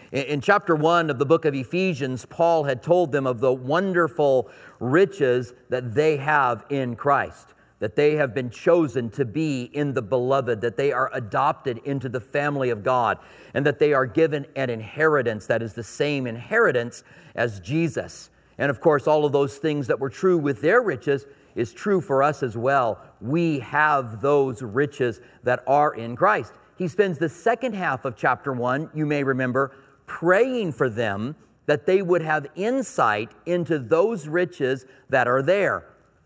In chapter 1 of the book of Ephesians, Paul had told them of the wonderful riches that they have in Christ, that they have been chosen to be in the beloved, that they are adopted into the family of God, and that they are given an inheritance that is the same inheritance as Jesus. And of course, all of those things that were true with their riches is true for us as well. We have those riches that are in Christ. He spends the second half of chapter 1, you may remember, praying for them that they would have insight into those riches that are there.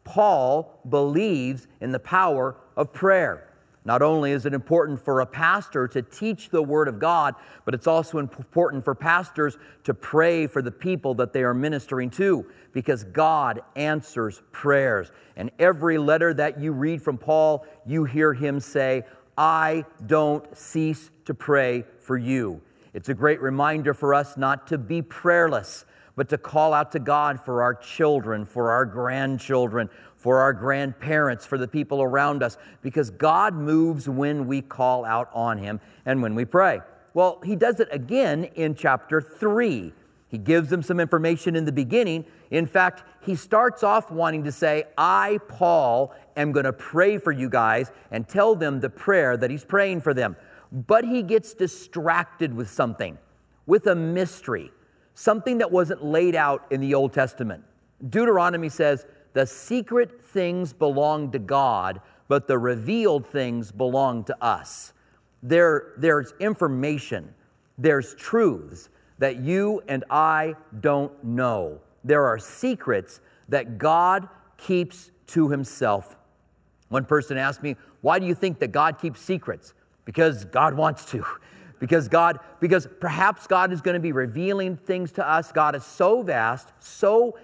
Paul believes in the power of prayer. Not only is it important for a pastor to teach the Word of God, but it's also important for pastors to pray for the people that they are ministering to, because God answers prayers. And every letter that you read from Paul, you hear him say, "I don't cease to pray for you." It's a great reminder for us not to be prayerless, but to call out to God for our children, for our grandchildren, for our grandparents, for the people around us, because God moves when we call out on Him and when we pray. Well, He does it again in chapter 3. He gives them some information in the beginning. In fact, he starts off wanting to say, "I, Paul, am going to pray for you guys," and tell them the prayer that he's praying for them. But he gets distracted with something, with a mystery, something that wasn't laid out in the Old Testament. Deuteronomy says, "The secret things belong to God, but the revealed things belong to us." There's information, there's truths that you and I don't know. There are secrets that God keeps to Himself. One person asked me, "Why do you think that God keeps secrets?" Because God wants to. Because perhaps God is going to be revealing things to us. God is so vast, so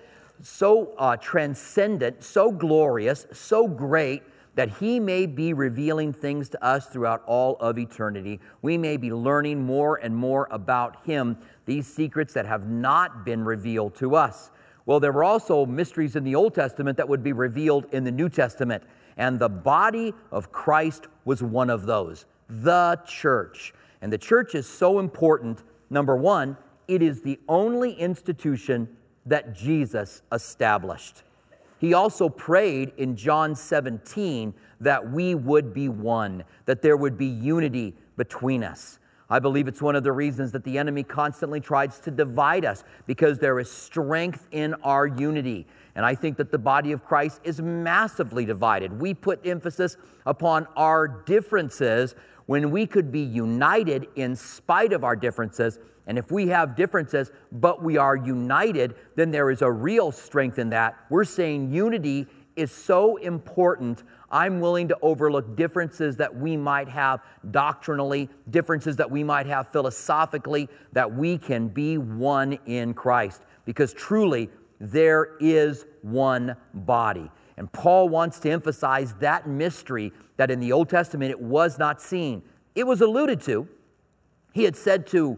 transcendent, so glorious, so great, that He may be revealing things to us throughout all of eternity. We may be learning more and more about Him, these secrets that have not been revealed to us. Well, there were also mysteries in the Old Testament that would be revealed in the New Testament, and the body of Christ was one of those, the church. And the church is so important. Number one, it is the only institution that Jesus established. He also prayed in John 17 that we would be one, that there would be unity between us. I believe it's one of the reasons that the enemy constantly tries to divide us, because there is strength in our unity. And I think that the body of Christ is massively divided. We put emphasis upon our differences when we could be united in spite of our differences. And if we have differences, but we are united, then there is a real strength in that. We're saying unity is so important. I'm willing to overlook differences that we might have doctrinally, differences that we might have philosophically, that we can be one in Christ. Because truly, there is one body. And Paul wants to emphasize that mystery that in the Old Testament it was not seen. It was alluded to. He had said to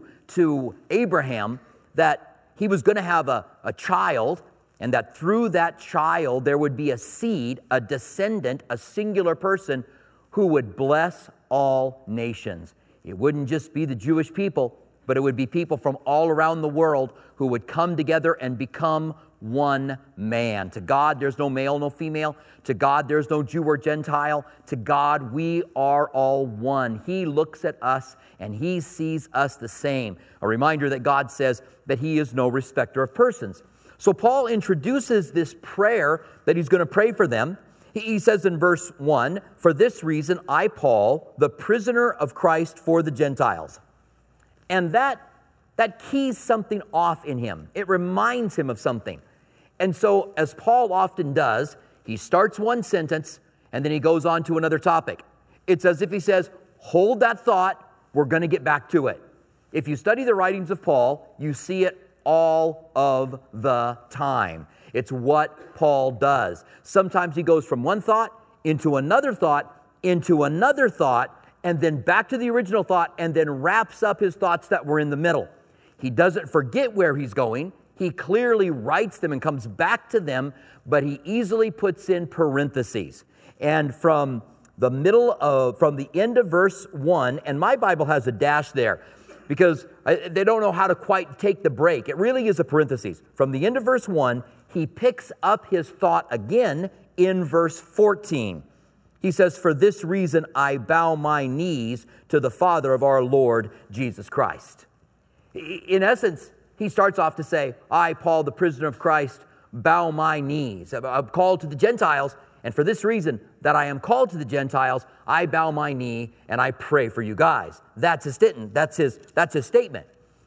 Abraham that he was going to have a child, and that through that child there would be a seed, a descendant, a singular person who would bless all nations. It wouldn't just be the Jewish people, but it would be people from all around the world who would come together and become one man. To God, there's no male, no female. To God, there's no Jew or Gentile. To God, we are all one. He looks at us and He sees us the same. A reminder that God says that He is no respecter of persons. So Paul introduces this prayer that he's going to pray for them. He says in verse 1, "For this reason, I, Paul, the prisoner of Christ for the Gentiles." And that keys something off in him. It reminds him of something. And so, as Paul often does, he starts one sentence and then he goes on to another topic. It's as if he says, hold that thought, we're going to get back to it. If you study the writings of Paul, you see it all of the time. It's what Paul does. Sometimes he goes from one thought into another thought, into another thought, and then back to the original thought, and then wraps up his thoughts that were in the middle. He doesn't forget where he's going. He clearly writes them and comes back to them, but he easily puts in parentheses. And from the end of verse 1, and my Bible has a dash there, because they don't know how to quite take the break. It really is a parenthesis. From the end of verse 1, he picks up his thought again in verse 14. He says, "For this reason I bow my knees to the Father of our Lord Jesus Christ." In essence, he starts off to say, "I, Paul, the prisoner of Christ, bow my knees. I'm called to the Gentiles, and for this reason, that I am called to the Gentiles, I bow my knee and I pray for you guys." That's his statement. That's his statement.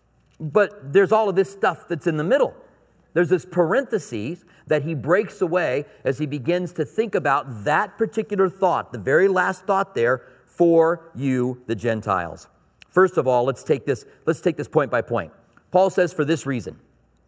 But there's all of this stuff that's in the middle. There's this parenthesis that he breaks away as he begins to think about that particular thought, the very last thought there, "for you, the Gentiles." First of all, let's take this point by point. Paul says, "For this reason."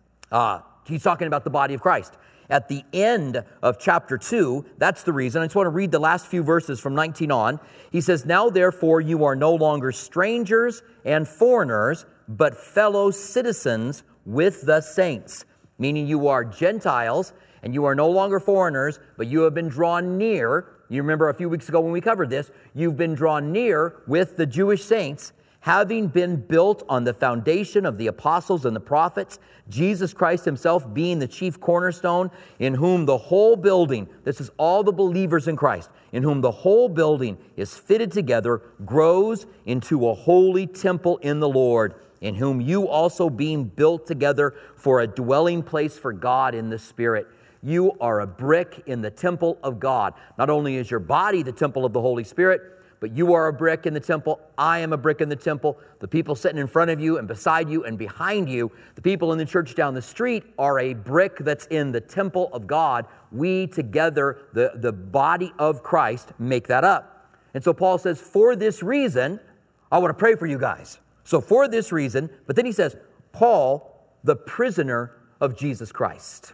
He's talking about the body of Christ. At the end of chapter 2, that's the reason. I just want to read the last few verses from 19 on. He says, "Now therefore you are no longer strangers and foreigners, but fellow citizens with the saints." Meaning you are Gentiles and you are no longer foreigners, but you have been drawn near. You remember a few weeks ago when we covered this, you've been drawn near with the Jewish saints, having been built on the foundation of the apostles and the prophets, Jesus Christ himself being the chief cornerstone, in whom the whole building, this is all the believers in Christ, in whom the whole building is fitted together, grows into a holy temple in the Lord, in whom you also being built together for a dwelling place for God in the Spirit. You are a brick in the temple of God. Not only is your body the temple of the Holy Spirit, but you are a brick in the temple. I am a brick in the temple. The people sitting in front of you and beside you and behind you, the people in the church down the street, are a brick that's in the temple of God. We together, the body of Christ, make that up. And so Paul says, "For this reason, I want to pray for you guys." So for this reason, but then he says, "Paul, the prisoner of Jesus Christ,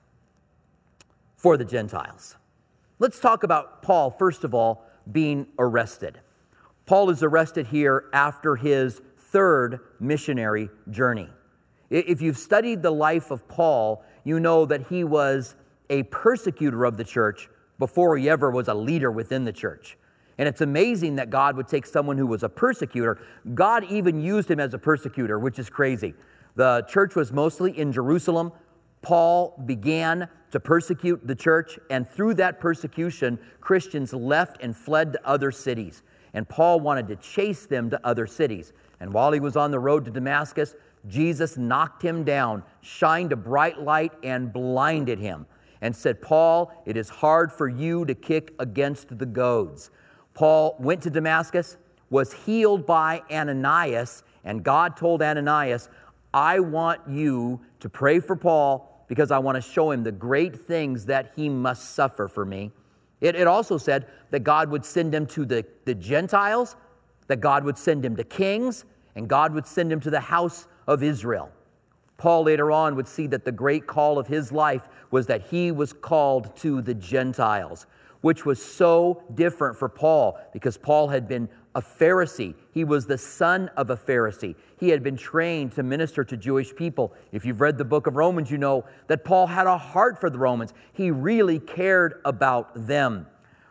for the Gentiles." Let's talk about Paul, first of all, being arrested. Paul is arrested here after his third missionary journey. If you've studied the life of Paul, you know that he was a persecutor of the church before he ever was a leader within the church. And it's amazing that God would take someone who was a persecutor. God even used him as a persecutor, which is crazy. The church was mostly in Jerusalem. Paul began to persecute the church, and through that persecution, Christians left and fled to other cities. And Paul wanted to chase them to other cities. And while he was on the road to Damascus, Jesus knocked him down, shined a bright light, and blinded him, and said, "Paul, it is hard for you to kick against the goads." Paul went to Damascus, was healed by Ananias, and God told Ananias, "I want you to pray for Paul because I want to show him the great things that he must suffer for me." It also said that God would send him to the Gentiles, that God would send him to kings, and God would send him to the house of Israel. Paul later on would see that the great call of his life was that he was called to the Gentiles, which was so different for Paul because Paul had been a Pharisee. He was the son of a Pharisee. He had been trained to minister to Jewish people. If you've read the book of Romans, you know that Paul had a heart for the Romans. He really cared about them.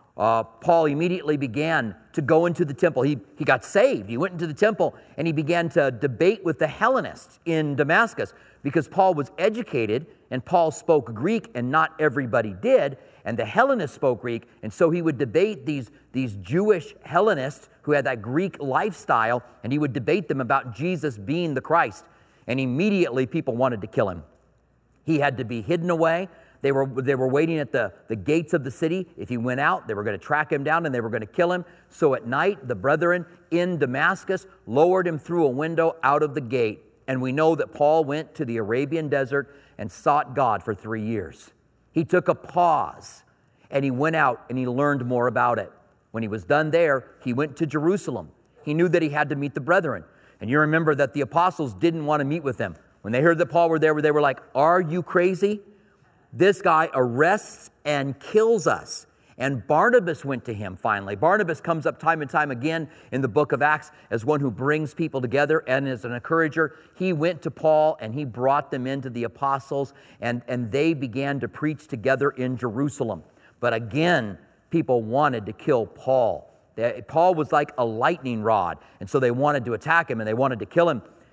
Paul immediately began to go into the temple. He got saved. He went into the temple and he began to debate with the Hellenists in Damascus because Paul was educated and Paul spoke Greek and not everybody did. And the Hellenists spoke Greek, and so he would debate these Jewish Hellenists who had that Greek lifestyle, and he would debate them about Jesus being the Christ. And immediately people wanted to kill him. He had to be hidden away. They were waiting at the gates of the city. If he went out, they were going to track him down and they were going to kill him. So at night, the brethren in Damascus lowered him through a window out of the gate. And we know that Paul went to the Arabian desert and sought God for 3 years. He took a pause and he went out and he learned more about it. When he was done there, he went to Jerusalem. He knew that he had to meet the brethren. And you remember that the apostles didn't want to meet with them. When they heard that Paul were there, they were like, "Are you crazy? This guy arrests and kills us." And Barnabas went to him finally. Barnabas comes up time and time again in the book of Acts as one who brings people together and as an encourager. He went to Paul and he brought them into the apostles and they began to preach together in Jerusalem. But again, people wanted to kill Paul. Paul was like a lightning rod, and so they wanted to attack him and they wanted to kill him.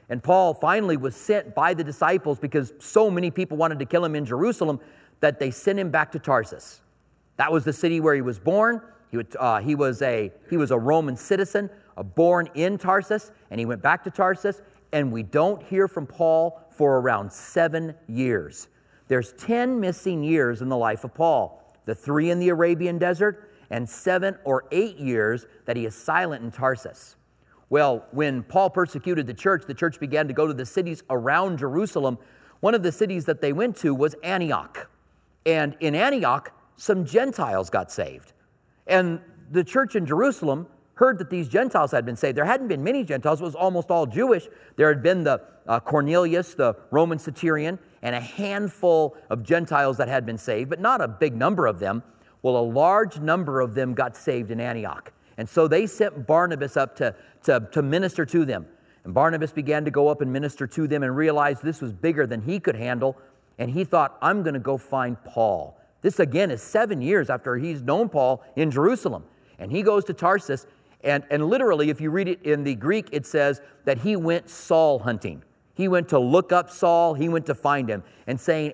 And Paul finally was sent by the disciples because so many people wanted to kill him in Jerusalem that they sent him back to Tarsus. That was the city where he was born. He was a Roman citizen, born in Tarsus, and he went back to Tarsus, and we don't hear from Paul for around 7 years. There's 10 missing years in the life of Paul, the 3 in the Arabian desert, and 7 or 8 years that he is silent in Tarsus. Well, when Paul persecuted the church began to go to the cities around Jerusalem. One of the cities that they went to was Antioch. And in Antioch, some Gentiles got saved. And the church in Jerusalem heard that these Gentiles had been saved. There hadn't been many Gentiles. It was almost all Jewish. There had been the Cornelius, the Roman centurion, and a handful of Gentiles that had been saved, but not a big number of them. Well, a large number of them got saved in Antioch. And so they sent Barnabas up to minister to them. And Barnabas began to go up and minister to them and realized this was bigger than he could handle. And he thought, I'm going to go find Paul. This, again, is 7 years after he's known Paul in Jerusalem. And he goes to Tarsus. And literally, if you read it in the Greek, it says that he went Saul hunting. He went to look up Saul. He went to find him. And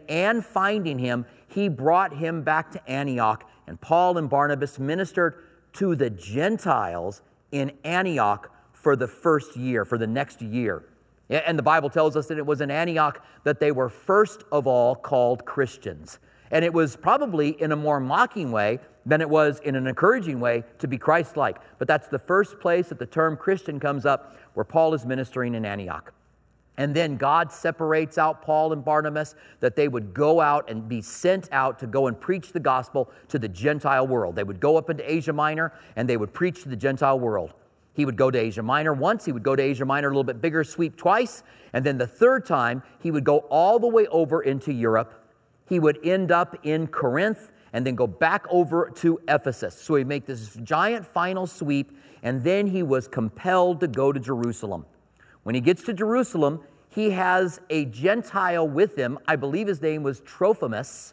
finding him, he brought him back to Antioch. And Paul and Barnabas ministered to the Gentiles in Antioch for the first year, for the next year. And the Bible tells us that it was in Antioch that they were first of all called Christians. And it was probably in a more mocking way than it was in an encouraging way to be Christ-like. But that's the first place that the term Christian comes up, where Paul is ministering in Antioch. And then God separates out Paul and Barnabas, that they would go out and be sent out to go and preach the gospel to the Gentile world. They would go up into Asia Minor, and they would preach to the Gentile world. He would go to Asia Minor once. He would go to Asia Minor a little bit bigger sweep twice. And then the third time, he would go all the way over into Europe. He would end up in Corinth and then go back over to Ephesus. So he'd make this giant final sweep, and then he was compelled to go to Jerusalem. When he gets to Jerusalem, he has a Gentile with him. I believe his name was Trophimus.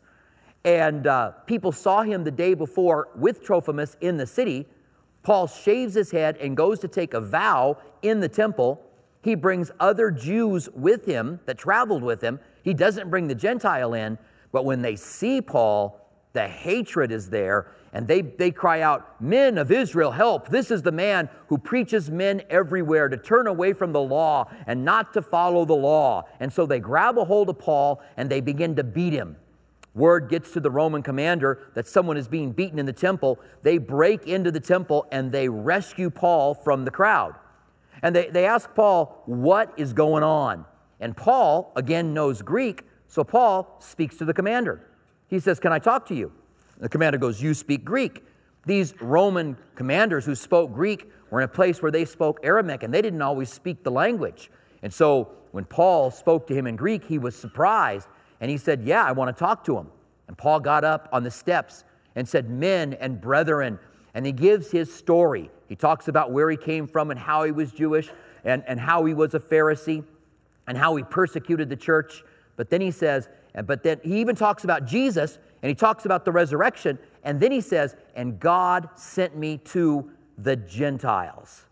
And people saw him the day before with Trophimus in the city. Paul shaves his head and goes to take a vow in the temple. He brings other Jews with him that traveled with him. He doesn't bring the Gentile in. But when they see Paul, the hatred is there, and they cry out, "Men of Israel, help! This is the man who preaches men everywhere to turn away from the law and not to follow the law." And so they grab a hold of Paul and they begin to beat him. Word gets to the Roman commander that someone is being beaten in the temple. They break into the temple and they rescue Paul from the crowd. And they ask Paul, what is going on? And Paul, again, knows Greek, so Paul speaks to the commander. He says, "Can I talk to you?" The commander goes, "You speak Greek." These Roman commanders who spoke Greek were in a place where they spoke Aramaic, and they didn't always speak the language. And so when Paul spoke to him in Greek, he was surprised, and he said, "Yeah, I want to talk to him." And Paul got up on the steps and said, "Men and brethren," and he gives his story. He talks about where he came from and how he was Jewish and how he was a Pharisee and how he persecuted the church. But then he says, but then he even talks about Jesus, and he talks about the resurrection, and then he says, "And God sent me to the Gentiles."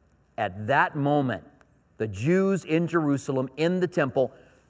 At that moment, the Jews in Jerusalem, in the temple,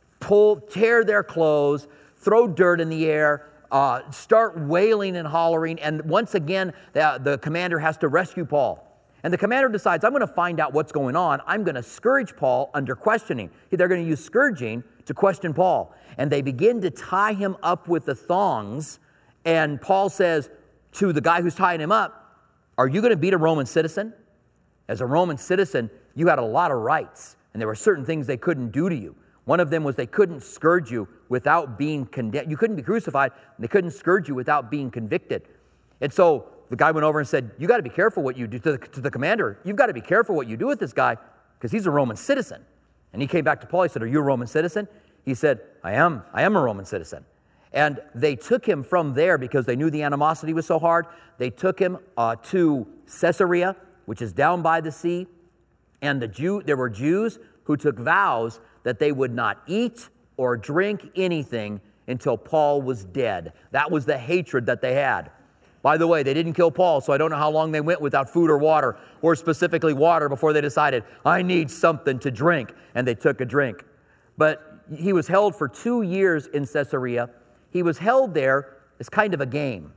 tear their clothes, throw dirt in the air, start wailing and hollering, and once again, the commander has to rescue Paul. And the commander decides, I'm going to find out what's going on. I'm going to scourge Paul under questioning. They're going to use scourging to question Paul. And they begin to tie him up with the thongs. And Paul says to the guy who's tying him up, "Are you going to beat a Roman citizen?" As a Roman citizen, you had a lot of rights. And there were certain things they couldn't do to you. One of them was they couldn't scourge you without being condemned. You couldn't be crucified, and they couldn't scourge you without being convicted. And so the guy went over and said, "You got to be careful what you do," to the commander. "You've got to be careful what you do with this guy because he's a Roman citizen." And he came back to Paul. He said, "Are you a Roman citizen?" He said, I am a Roman citizen." And they took him from there because they knew the animosity was so hard. They took him to Caesarea, which is down by the sea. And there were Jews who took vows that they would not eat or drink anything until Paul was dead. That was the hatred that they had. By the way, they didn't kill Paul, so I don't know how long they went without food or water, or specifically water, before they decided, I need something to drink, and they took a drink. But he was held for 2 years in Caesarea. He was held there as kind of a game.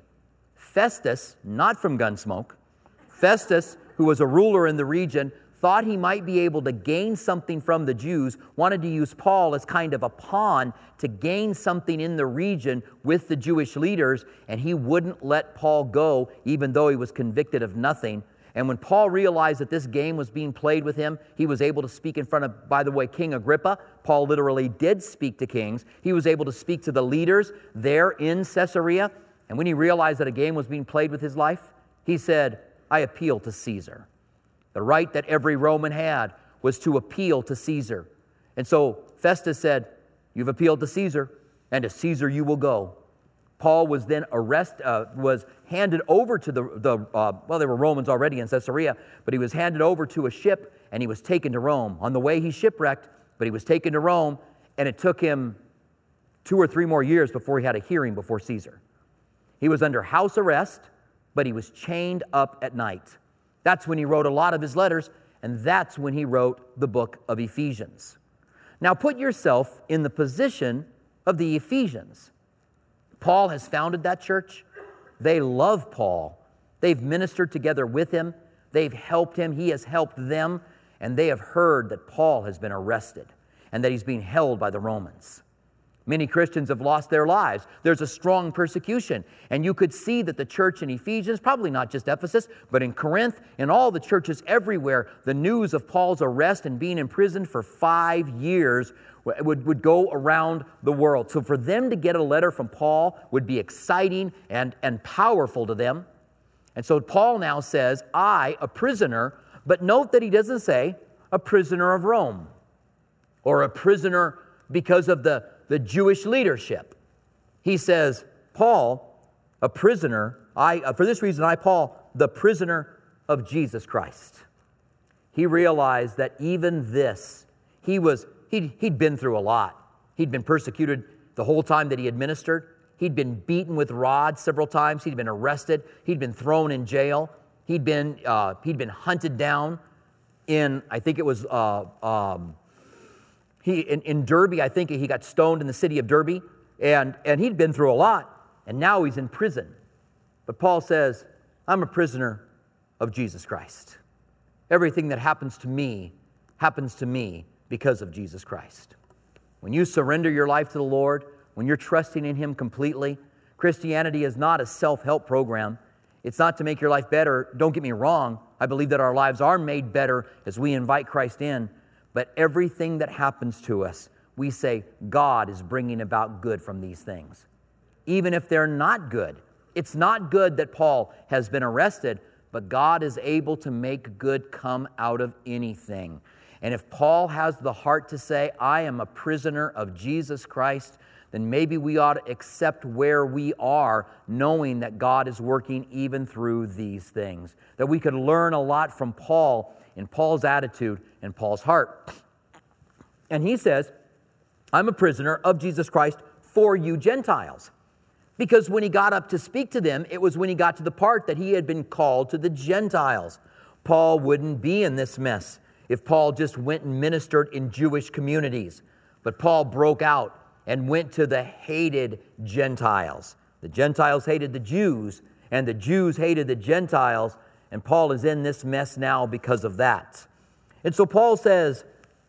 Festus, not from Gunsmoke, Festus, who was a ruler in the region, thought he might be able to gain something from the Jews, wanted to use Paul as kind of a pawn to gain something in the region with the Jewish leaders, and he wouldn't let Paul go, even though he was convicted of nothing. And when Paul realized that this game was being played with him, he was able to speak in front of, by the way, King Agrippa. Paul literally did speak to kings. He was able to speak to the leaders there in Caesarea. And when he realized that a game was being played with his life, he said, I appeal to Caesar. The right that every Roman had was to appeal to Caesar. And so Festus said, you've appealed to Caesar, and to Caesar you will go. Paul was then was handed over to there were Romans already in Caesarea, but he was handed over to a ship, and he was taken to Rome. On the way, he shipwrecked, but he was taken to Rome, and it took him 2 or 3 more years before he had a hearing before Caesar. He was under house arrest, but he was chained up at night. That's when he wrote a lot of his letters, and that's when he wrote the book of Ephesians. Now put yourself in the position of the Ephesians. Paul has founded that church. They love Paul. They've ministered together with him. They've helped him. He has helped them. And they have heard that Paul has been arrested and that he's being held by the Romans. Many Christians have lost their lives. There's a strong persecution. And you could see that the church in Ephesians, probably not just Ephesus, but in Corinth, in all the churches everywhere, the news of Paul's arrest and being imprisoned for 5 years would go around the world. So for them to get a letter from Paul would be exciting and powerful to them. And so Paul now says, I, a prisoner, but note that he doesn't say a prisoner of Rome or a prisoner because of the Jewish leadership. He says, Paul, a prisoner, for this reason I, Paul, the prisoner of Jesus Christ. He realized that even this, he'd been through a lot. He'd been persecuted the whole time that he administered. He'd been beaten with rods several times. He'd been arrested. He'd been thrown in jail. He'd been hunted down in, I think it was, in Derby. I think he got stoned in the city of Derby. And he'd been through a lot. And now he's in prison. But Paul says, I'm a prisoner of Jesus Christ. Everything that happens to me because of Jesus Christ. When you surrender your life to the Lord, when you're trusting in Him completely, Christianity is not a self-help program. It's not to make your life better. Don't get me wrong. I believe that our lives are made better as we invite Christ in. But everything that happens to us, we say, God is bringing about good from these things. Even if they're not good. It's not good that Paul has been arrested, but God is able to make good come out of anything. And if Paul has the heart to say, I am a prisoner of Jesus Christ, then maybe we ought to accept where we are, knowing that God is working even through these things. That we could learn a lot from Paul in Paul's attitude and Paul's heart. And he says, I'm a prisoner of Jesus Christ for you Gentiles. Because when he got up to speak to them, it was when he got to the part that he had been called to the Gentiles. Paul wouldn't be in this mess if Paul just went and ministered in Jewish communities. But Paul broke out and went to the hated Gentiles. The Gentiles hated the Jews, and the Jews hated the Gentiles, and Paul is in this mess now because of that. And so Paul says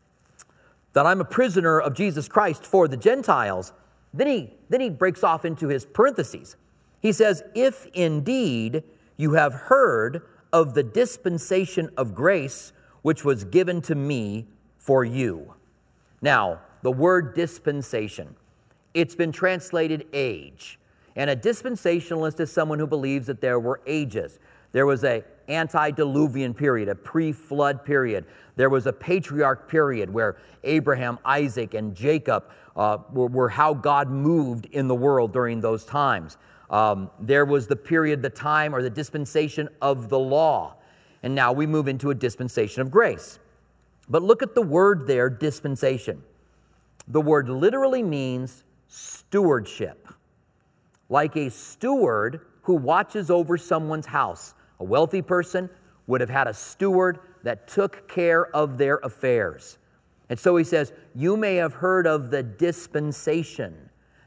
that I'm a prisoner of Jesus Christ for the Gentiles. Then he breaks off into his parentheses. He says, if indeed you have heard of the dispensation of grace which was given to me for you. Now, the word dispensation, it's been translated age. And a dispensationalist is someone who believes that there were ages. There was an antediluvian period, a pre-flood period. There was a patriarch period where Abraham, Isaac, and Jacob were how God moved in the world during those times. There was the period, the time, or the dispensation of the law. And now we move into a dispensation of grace. But look at the word there, dispensation. The word literally means stewardship. Like a steward who watches over someone's house. A wealthy person would have had a steward that took care of their affairs. And so he says, you may have heard of the dispensation.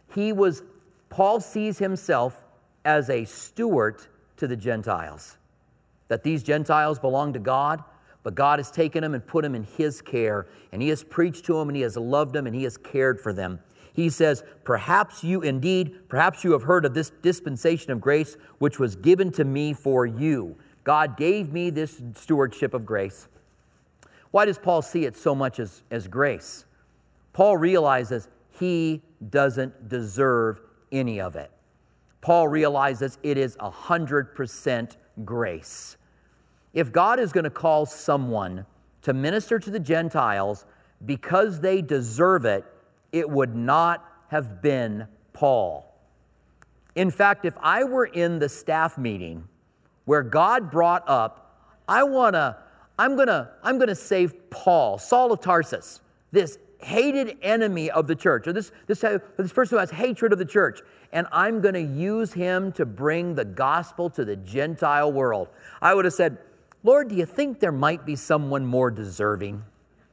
Paul sees himself as a steward to the Gentiles. That these Gentiles belong to God, but God has taken them and put them in His care, and He has preached to them, and He has loved them, and He has cared for them. He says, perhaps you have heard of this dispensation of grace, which was given to me for you. God gave me this stewardship of grace. Why does Paul see it so much as grace? Paul realizes he doesn't deserve any of it. Paul realizes it is 100% grace. If God is going to call someone to minister to the Gentiles because they deserve it, it would not have been Paul. In fact, if I were in the staff meeting where God brought up, I'm gonna save Paul, Saul of Tarsus, this hated enemy of the church, or this person who has hatred of the church, and I'm going to use him to bring the gospel to the Gentile world. I would have said, Lord, do you think there might be someone more deserving?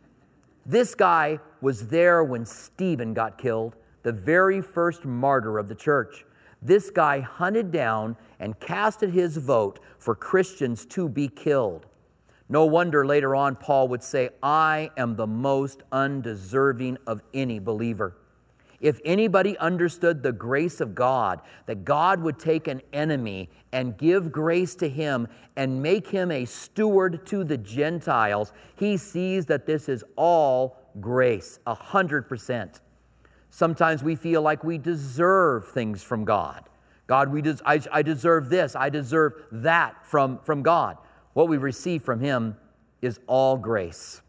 This guy was there when Stephen got killed, the very first martyr of the church. This guy hunted down and casted his vote for Christians to be killed. No wonder later on Paul would say, I am the most undeserving of any believer. If anybody understood the grace of God, that God would take an enemy and give grace to him and make him a steward to the Gentiles, he sees that this is all grace, 100%. Sometimes we feel like we deserve things from God. God, I deserve this, I deserve that from God. What we receive from Him is all grace.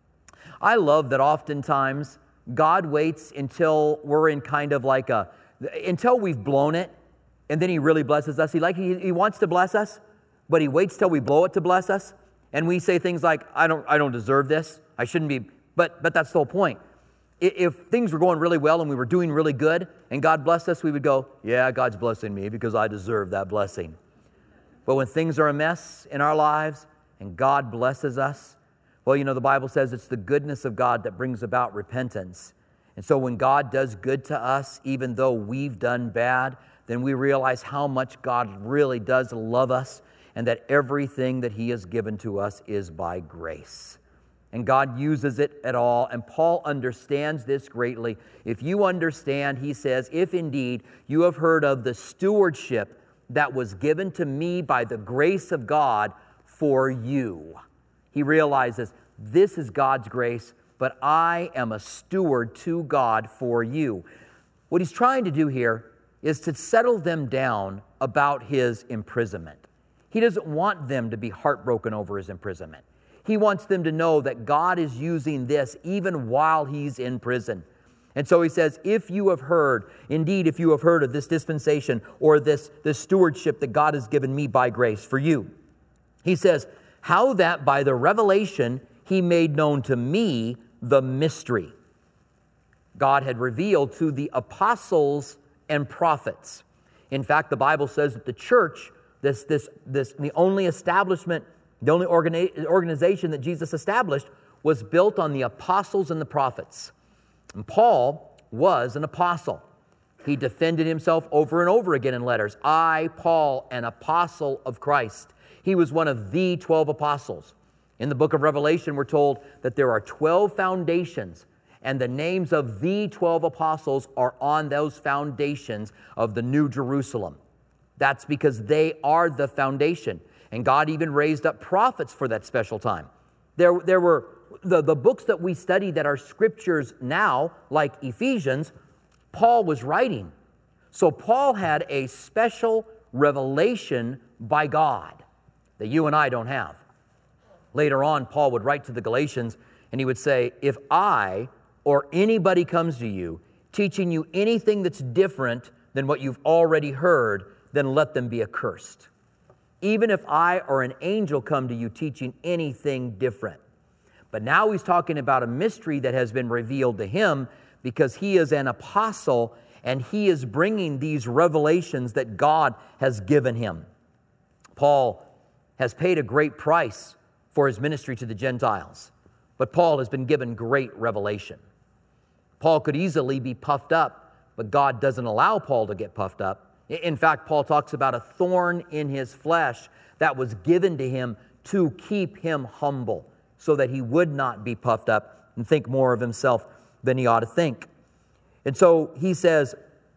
I love that oftentimes God waits until we're in kind of like until we've blown it, and then He really blesses us. He wants to bless us, but He waits till we blow it to bless us. And we say things like, I don't deserve this. I shouldn't be, but that's the whole point. If things were going really well and we were doing really good and God blessed us, we would go, yeah, God's blessing me because I deserve that blessing. But when things are a mess in our lives and God blesses us, well, the Bible says it's the goodness of God that brings about repentance. And so when God does good to us, even though we've done bad, then we realize how much God really does love us and that everything that He has given to us is by grace. And God uses it at all, and Paul understands this greatly. If you understand, he says, if indeed you have heard of the stewardship that was given to me by the grace of God for you. He realizes this is God's grace, but I am a steward to God for you. What he's trying to do here is to settle them down about his imprisonment. He doesn't want them to be heartbroken over his imprisonment. He wants them to know that God is using this even while he's in prison. And so he says, if you have heard of this dispensation or this stewardship that God has given me by grace for you. He says, how that by the revelation He made known to me the mystery God had revealed to the apostles and prophets. In fact, the Bible says that the church, the only establishment, the only organization that Jesus established was built on the apostles and the prophets. And Paul was an apostle. He defended himself over and over again in letters. I, Paul, an apostle of Christ. He was one of the 12 apostles. In the book of Revelation, we're told that there are 12 foundations, and the names of the 12 apostles are on those foundations of the New Jerusalem. That's because they are the foundation. And God even raised up prophets for that special time. There were the books that we study that are scriptures now, like Ephesians, Paul was writing. So Paul had a special revelation by God that you and I don't have. Later on, Paul would write to the Galatians and he would say, if I or anybody comes to you teaching you anything that's different than what you've already heard, then let them be accursed. Even if I or an angel come to you teaching anything different. But now he's talking about a mystery that has been revealed to him because he is an apostle and he is bringing these revelations that God has given him. Paul has paid a great price for his ministry to the Gentiles, but Paul has been given great revelation. Paul could easily be puffed up, but God doesn't allow Paul to get puffed up. In fact, Paul talks about a thorn in his flesh that was given to him to keep him humble, so that he would not be puffed up and think more of himself than he ought to think. And so he says,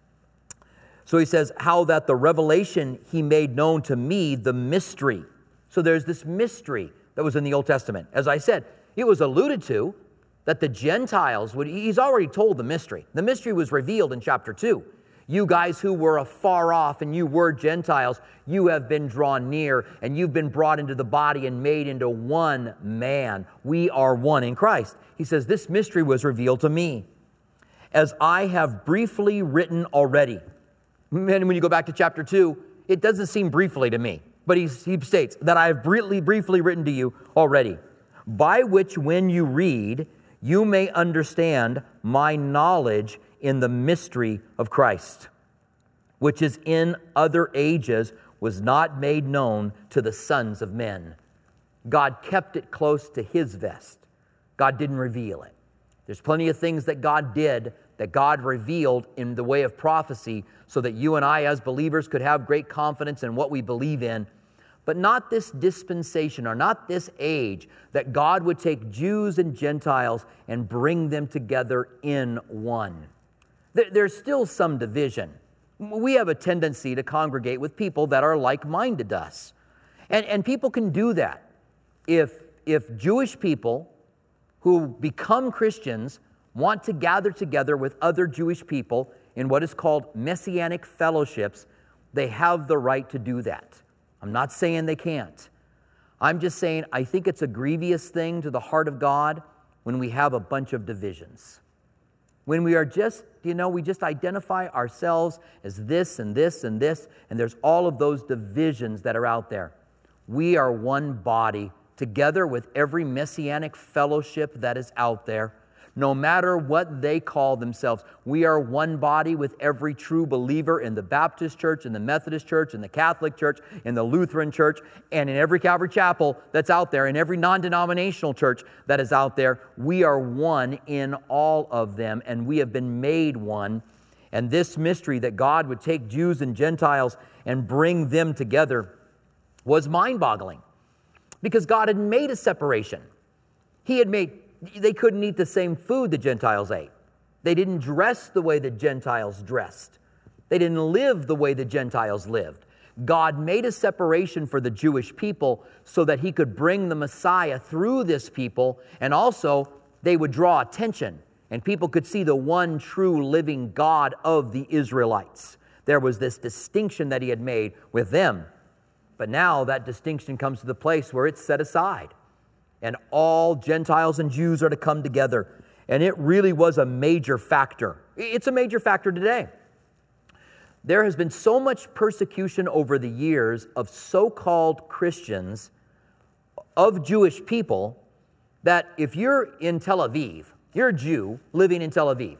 how that the revelation he made known to me, the mystery. So there's this mystery that was in the Old Testament. As I said, it was alluded to that the Gentiles would, he's already told the mystery. The mystery was revealed in chapter 2. You guys who were afar off and you were Gentiles, you have been drawn near and you've been brought into the body and made into one man. We are one in Christ. He says, this mystery was revealed to me, as I have briefly written already. And when you go back to chapter 2, it doesn't seem briefly to me, but he states that I have briefly written to you already, by which when you read, you may understand my knowledge in the mystery of Christ, which is in other ages was not made known to the sons of men. God kept it close to his vest. God didn't reveal it. There's plenty of things that God did that God revealed in the way of prophecy so that you and I as believers could have great confidence in what we believe in, but not this dispensation or not this age that God would take Jews and Gentiles and bring them together in one. There's still some division. We have a tendency to congregate with people that are like-minded to us. And people can do that. If Jewish people who become Christians want to gather together with other Jewish people in what is called messianic fellowships, they have the right to do that. I'm not saying they can't. I'm just saying I think it's a grievous thing to the heart of God when we have a bunch of divisions. When we are just, we just identify ourselves as this and this and this, and there's all of those divisions that are out there. We are one body, together with every messianic fellowship that is out there. No matter what they call themselves, we are one body with every true believer in the Baptist church, in the Methodist church, in the Catholic church, in the Lutheran church, and in every Calvary chapel that's out there, in every non-denominational church that is out there. We are one in all of them, and we have been made one. And this mystery that God would take Jews and Gentiles and bring them together was mind-boggling, because God had made a separation. They couldn't eat the same food the Gentiles ate. They didn't dress the way the Gentiles dressed. They didn't live the way the Gentiles lived. God made a separation for the Jewish people so that he could bring the Messiah through this people, and also they would draw attention, and people could see the one true living God of the Israelites. There was this distinction that he had made with them. But now that distinction comes to the place where it's set aside, and all Gentiles and Jews are to come together. And it really was a major factor. It's a major factor today. There has been so much persecution over the years of so-called Christians, of Jewish people, that if you're in Tel Aviv, you're a Jew living in Tel Aviv,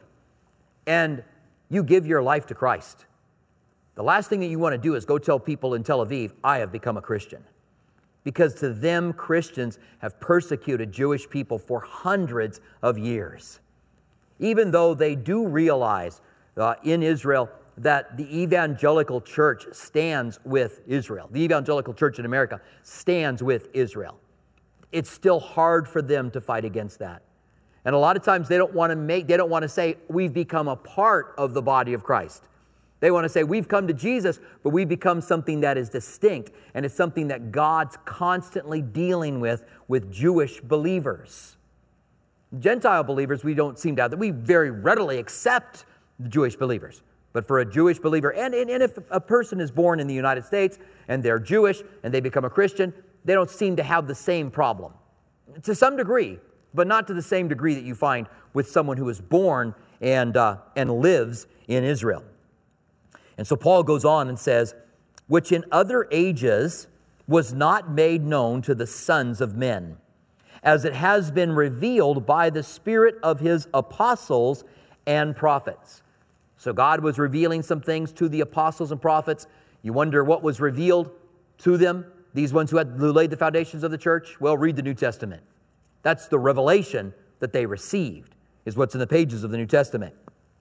and you give your life to Christ, the last thing that you want to do is go tell people in Tel Aviv, I have become a Christian. Because to them, Christians have persecuted Jewish people for hundreds of years. Even though they do realize in Israel that the evangelical church stands with Israel. The evangelical church in America stands with Israel. It's still hard for them to fight against that. And a lot of times they don't want to say, we've become a part of the body of Christ. They want to say, we've come to Jesus, but we've become something that is distinct, and it's something that God's constantly dealing with Jewish believers. Gentile believers, we don't seem to have that. We very readily accept the Jewish believers. But for a Jewish believer, and if a person is born in the United States, and they're Jewish, and they become a Christian, they don't seem to have the same problem. To some degree, but not to the same degree that you find with someone who is born and lives in Israel. And so Paul goes on and says, which in other ages was not made known to the sons of men, as it has been revealed by the Spirit of his apostles and prophets. So God was revealing some things to the apostles and prophets. You wonder what was revealed to them, these ones who laid the foundations of the church? Well, read the New Testament. That's the revelation that they received, is what's in the pages of the New Testament.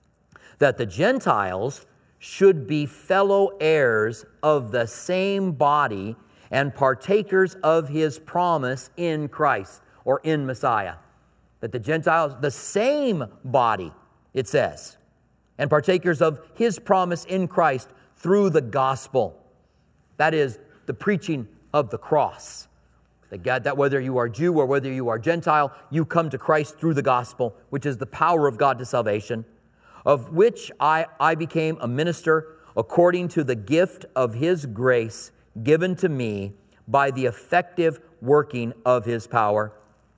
That the Gentiles should be fellow heirs of the same body and partakers of His promise in Christ, or in Messiah. That the Gentiles, the same body, it says, and partakers of His promise in Christ through the gospel. That is the preaching of the cross. That whether you are Jew or whether you are Gentile, you come to Christ through the gospel, which is the power of God to salvation, of which I became a minister according to the gift of His grace given to me by the effective working of His power.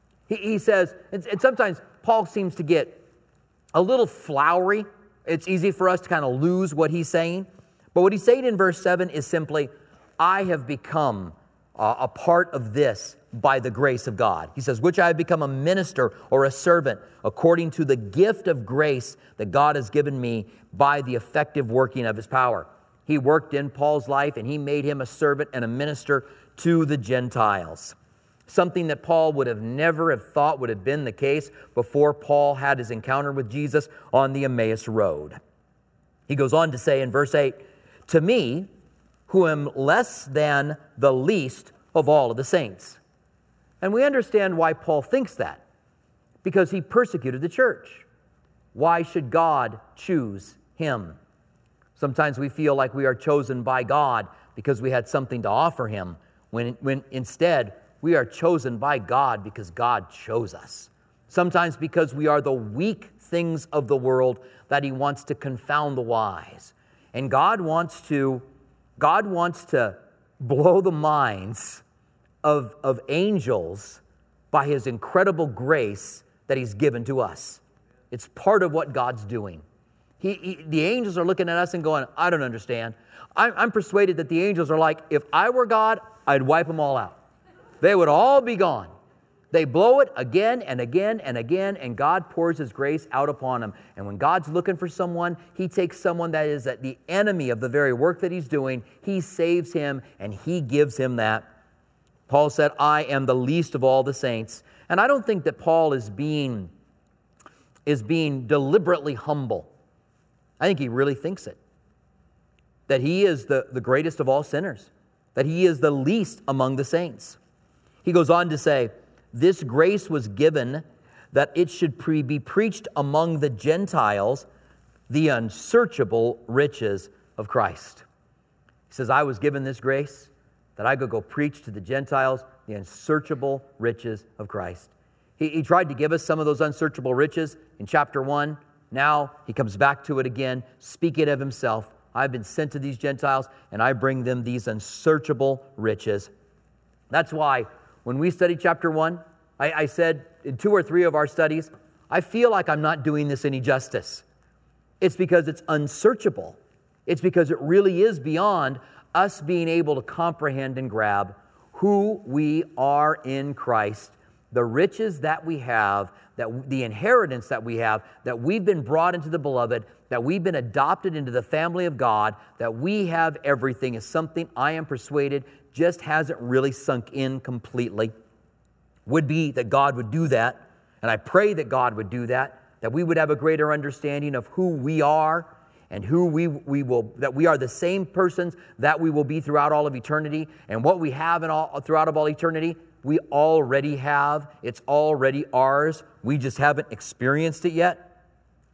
He says, and sometimes Paul seems to get a little flowery. It's easy for us to kind of lose what he's saying. But what he's saying in verse 7 is simply, I have become a part of this by the grace of God. He says, which I have become a minister or a servant according to the gift of grace that God has given me by the effective working of His power. He worked in Paul's life and He made him a servant and a minister to the Gentiles. Something that Paul would have never have thought would have been the case before Paul had his encounter with Jesus on the Emmaus Road. He goes on to say in verse 8, to me, who am less than the least of all of the saints. And we understand why Paul thinks that, because he persecuted the church. Why should God choose him? Sometimes we feel like we are chosen by God because we had something to offer Him, when instead we are chosen by God because God chose us. Sometimes because we are the weak things of the world that He wants to confound the wise. And God wants to blow the minds of angels by His incredible grace that He's given to us. It's part of what God's doing. The angels are looking at us and going, I don't understand. I'm persuaded that the angels are like, if I were God, I'd wipe them all out. They would all be gone. They blow it again and again and again, and God pours His grace out upon them. And when God's looking for someone, He takes someone that is at the enemy of the very work that He's doing. He saves him, and He gives him that. Paul said, I am the least of all the saints. And I don't think that Paul is being deliberately humble. I think he really thinks it. That he is the greatest of all sinners. That he is the least among the saints. He goes on to say, this grace was given that it should be preached among the Gentiles, the unsearchable riches of Christ. He says, I was given this grace that I could go preach to the Gentiles the unsearchable riches of Christ. He tried to give us some of those unsearchable riches in chapter 1. Now he comes back to it again, speaking of himself. I've been sent to these Gentiles, and I bring them these unsearchable riches. That's why when we studied chapter 1, I said in 2 or 3 of our studies, I feel like I'm not doing this any justice. It's because it's unsearchable. It's because it really is beyond us being able to comprehend and grab who we are in Christ, the riches that we have, that the inheritance that we have, that we've been brought into the beloved, that we've been adopted into the family of God, that we have everything is something I am persuaded just hasn't really sunk in completely. Would be that God would do that, and I pray that God would do that we would have a greater understanding of who we are and who we will, that we are the same persons that we will be throughout all of eternity, and what we have throughout of all eternity, we already have. It's already ours. We just haven't experienced it yet.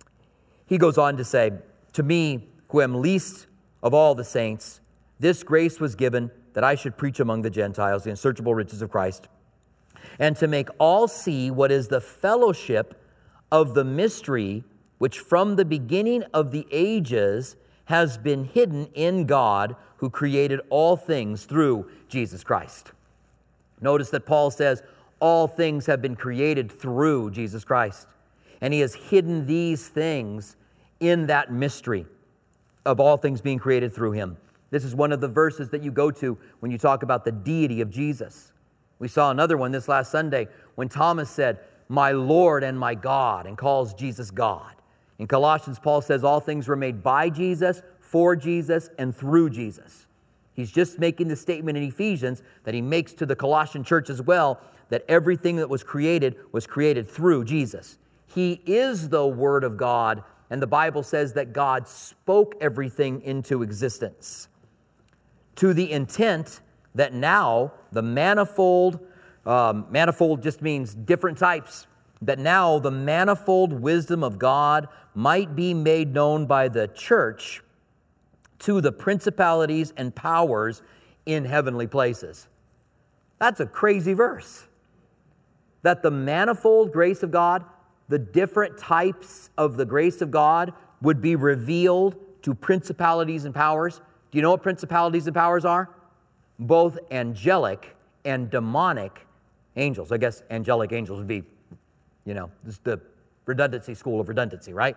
He goes on to say, to me, who am least of all the saints, this grace was given that I should preach among the Gentiles the unsearchable riches of Christ, and to make all see what is the fellowship of the mystery which from the beginning of the ages has been hidden in God, who created all things through Jesus Christ. Notice that Paul says all things have been created through Jesus Christ. And He has hidden these things in that mystery of all things being created through Him. This is one of the verses that you go to when you talk about the deity of Jesus. We saw another one this last Sunday when Thomas said, my Lord and my God, and calls Jesus God. In Colossians, Paul says all things were made by Jesus, for Jesus, and through Jesus. He's just making the statement in Ephesians that he makes to the Colossian church as well, that everything that was created through Jesus. He is the Word of God, and the Bible says that God spoke everything into existence to the intent that now the manifold just means different types, that now the manifold wisdom of God might be made known by the church to the principalities and powers in heavenly places. That's a crazy verse. That the manifold grace of God, the different types of the grace of God would be revealed to principalities and powers. Do you know what principalities and powers are? Both angelic and demonic angels. I guess angelic angels would be, this is the redundancy school of redundancy, right?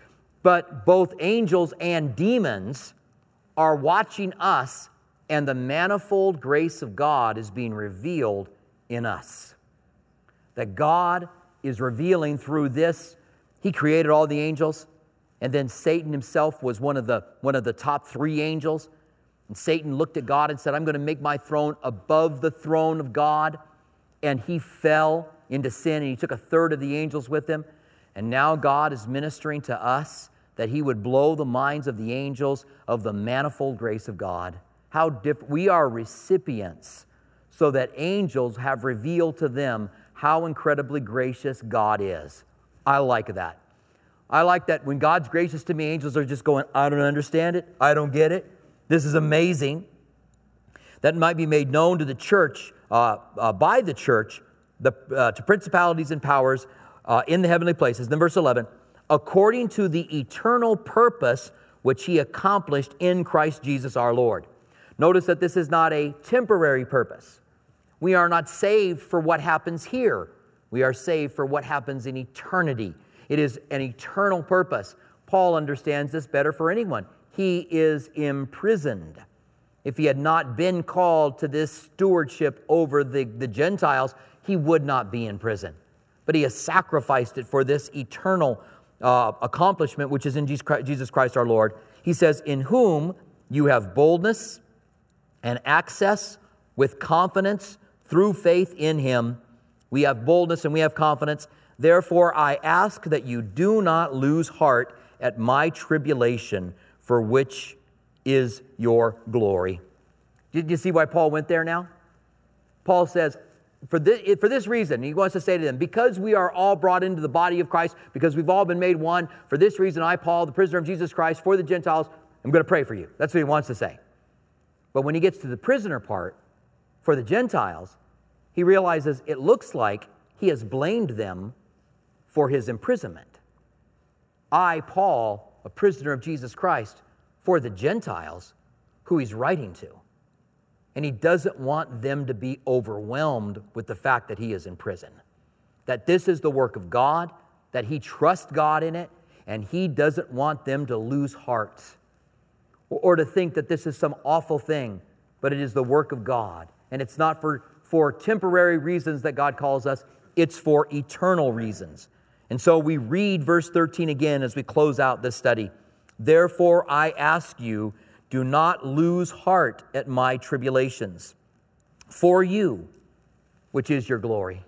But both angels and demons are watching us, and the manifold grace of God is being revealed in us. That God is revealing through this. He created all the angels, and then Satan himself was one of the top 3 angels. And Satan looked at God and said, I'm going to make my throne above the throne of God. And he fell into sin, and he took a third of the angels with him. And now God is ministering to us that he would blow the minds of the angels of the manifold grace of God. We are recipients, so that angels have revealed to them how incredibly gracious God is. I like that. I like that when God's gracious to me, angels are just going, I don't understand it. I don't get it. This is amazing. That might be made known to the church, by the church, to principalities and powers in the heavenly places. Then verse 11, according to the eternal purpose which he accomplished in Christ Jesus our Lord. Notice that this is not a temporary purpose. We are not saved for what happens here. We are saved for what happens in eternity. It is an eternal purpose. Paul understands this better for anyone. He is imprisoned. If he had not been called to this stewardship over the Gentiles, he would not be in prison. But he has sacrificed it for this eternal accomplishment, which is in Jesus Christ our Lord. He says, in whom you have boldness and access with confidence through faith in him. We have boldness and we have confidence. Therefore, I ask that you do not lose heart at my tribulation, for which is your glory. Did you see why Paul went there now? Paul says, for this reason, he wants to say to them, because we are all brought into the body of Christ, because we've all been made one, for this reason I, Paul, the prisoner of Jesus Christ, for the Gentiles, I'm going to pray for you. That's what he wants to say. But when he gets to the prisoner part, for the Gentiles, he realizes it looks like he has blamed them for his imprisonment. I, Paul, a prisoner of Jesus Christ, for the Gentiles, who he's writing to. And he doesn't want them to be overwhelmed with the fact that he is in prison. That this is the work of God, that he trusts God in it, and he doesn't want them to lose heart or to think that this is some awful thing, but it is the work of God. And it's not for temporary reasons that God calls us, it's for eternal reasons. And so we read verse 13 again as we close out this study. Therefore, I ask you, do not lose heart at my tribulations, for you, which is your glory.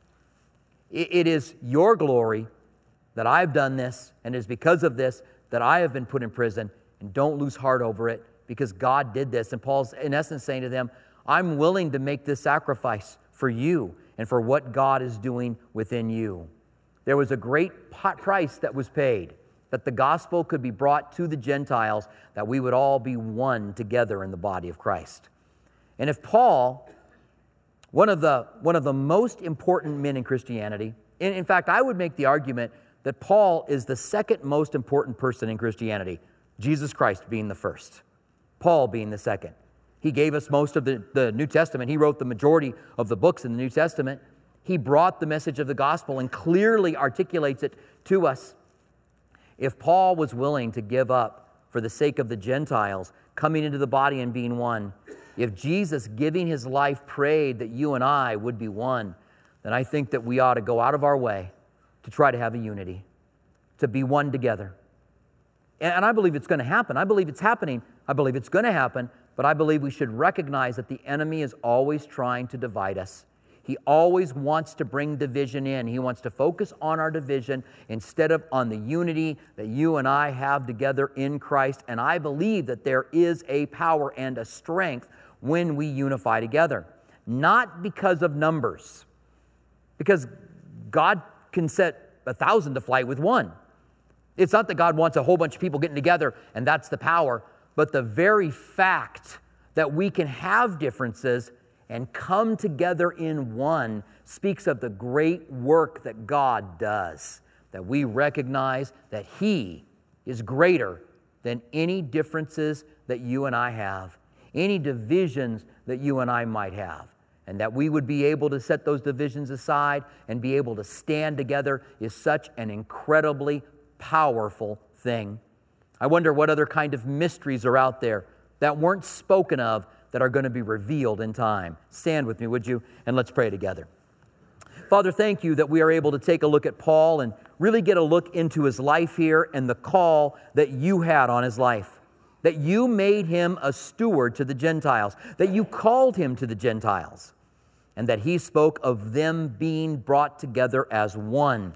It is your glory that I've done this, and it is because of this that I have been put in prison. And don't lose heart over it, because God did this. And Paul's, in essence, saying to them, I'm willing to make this sacrifice for you and for what God is doing within you. There was a great price that was paid, that the gospel could be brought to the Gentiles, that we would all be one together in the body of Christ. And if Paul, one of the most important men in Christianity, in fact, I would make the argument that Paul is the second most important person in Christianity, Jesus Christ being the first, Paul being the second. He gave us most of the New Testament. He wrote the majority of the books in the New Testament. He brought the message of the gospel and clearly articulates it to us. If Paul was willing to give up for the sake of the Gentiles, coming into the body and being one, if Jesus, giving his life, prayed that you and I would be one, then I think that we ought to go out of our way to try to have a unity, to be one together. And I believe it's going to happen. I believe it's happening. I believe it's going to happen. But I believe we should recognize that the enemy is always trying to divide us. He always wants to bring division in. He wants to focus on our division instead of on the unity that you and I have together in Christ. And I believe that there is a power and a strength when we unify together. Not because of numbers. Because God can set 1,000 to flight with one. It's not that God wants a whole bunch of people getting together and that's the power, but the very fact that we can have differences and come together in one speaks of the great work that God does, that we recognize that He is greater than any differences that you and I have, any divisions that you and I might have. And that we would be able to set those divisions aside and be able to stand together is such an incredibly powerful thing. I wonder what other kind of mysteries are out there that weren't spoken of that are going to be revealed in time. Stand with me, would you? And let's pray together. Father, thank you that we are able to take a look at Paul and really get a look into his life here and the call that you had on his life. That you made him a steward to the Gentiles. That you called him to the Gentiles. And that he spoke of them being brought together as one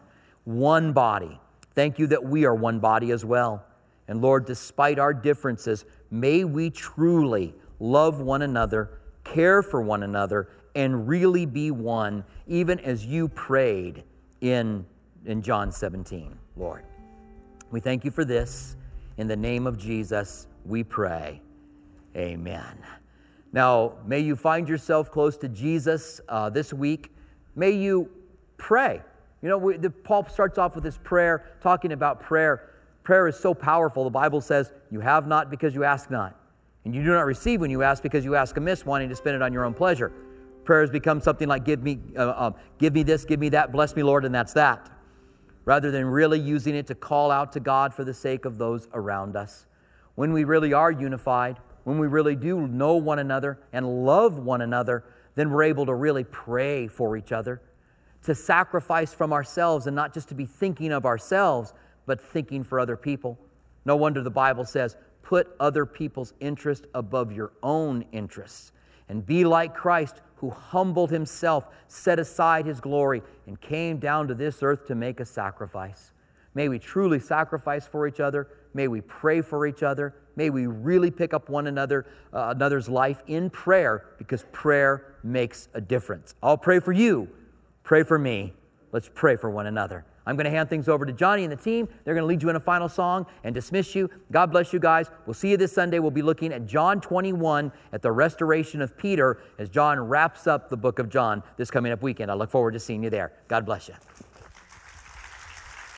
body. Thank you that we are one body as well. And Lord, despite our differences, may we truly love one another, care for one another, and really be one, even as you prayed in John 17, Lord. We thank you for this. In the name of Jesus, we pray. Amen. Now, may you find yourself close to Jesus this week. May you pray. You know, Paul starts off with this prayer, talking about prayer. Prayer is so powerful. The Bible says, you have not because you ask not. And you do not receive when you ask because you ask amiss, wanting to spend it on your own pleasure. Prayer has become something like, give me this, give me that, bless me, Lord, and that's that. Rather than really using it to call out to God for the sake of those around us. When we really are unified, when we really do know one another and love one another, then we're able to really pray for each other, to sacrifice from ourselves and not just to be thinking of ourselves, but thinking for other people. No wonder the Bible says, put other people's interest above your own interests and be like Christ, who humbled himself, set aside his glory, and came down to this earth to make a sacrifice. May we truly sacrifice for each other. May we pray for each other. May we really pick up one another's life in prayer, because prayer makes a difference. I'll pray for you. Pray for me. Let's pray for one another. I'm going to hand things over to Johnny and the team. They're going to lead you in a final song and dismiss you. God bless you guys. We'll see you this Sunday. We'll be looking at John 21 at the restoration of Peter as John wraps up the book of John this coming up weekend. I look forward to seeing you there. God bless you.